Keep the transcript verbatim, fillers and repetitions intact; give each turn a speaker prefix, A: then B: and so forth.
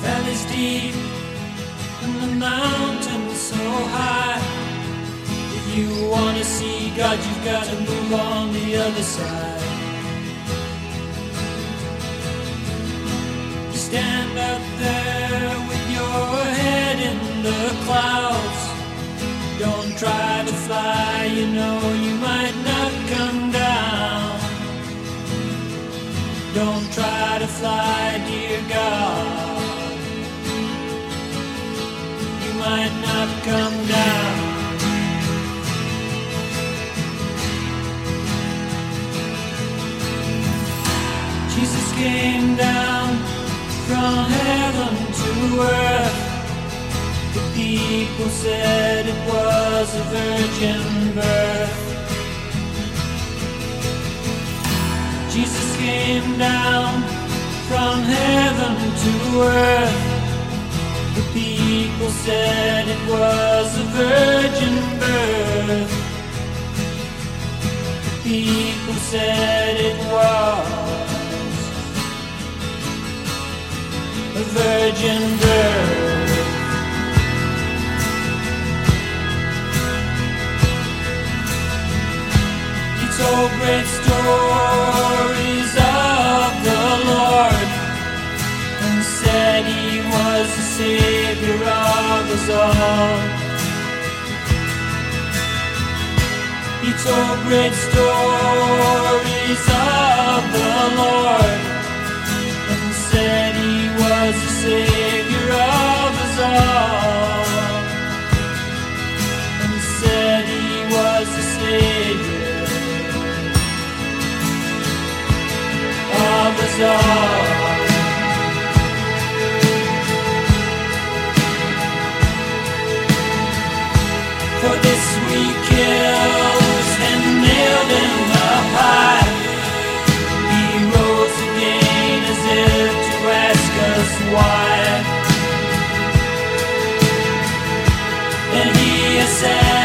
A: Valleys deep and the mountains so high. If you want to see God, you've got to move on the other side. You stand up there with your head in the clouds. Don't try to fly, you know you might not come down. Don't try to fly, dear God. You might not come down. Jesus came down from heaven to earth. The people said it was a virgin birth. Jesus came down from heaven to earth. The people said it was a virgin birth. The people said it was a virgin birth. Told great stories of the Lord and said he was the Savior of us all. He told great stories of the Lord and said he was the Savior of us all. And said he was the Savior of us all. For this we killed and nailed him up high. He rose again as if to ask us why. And he has said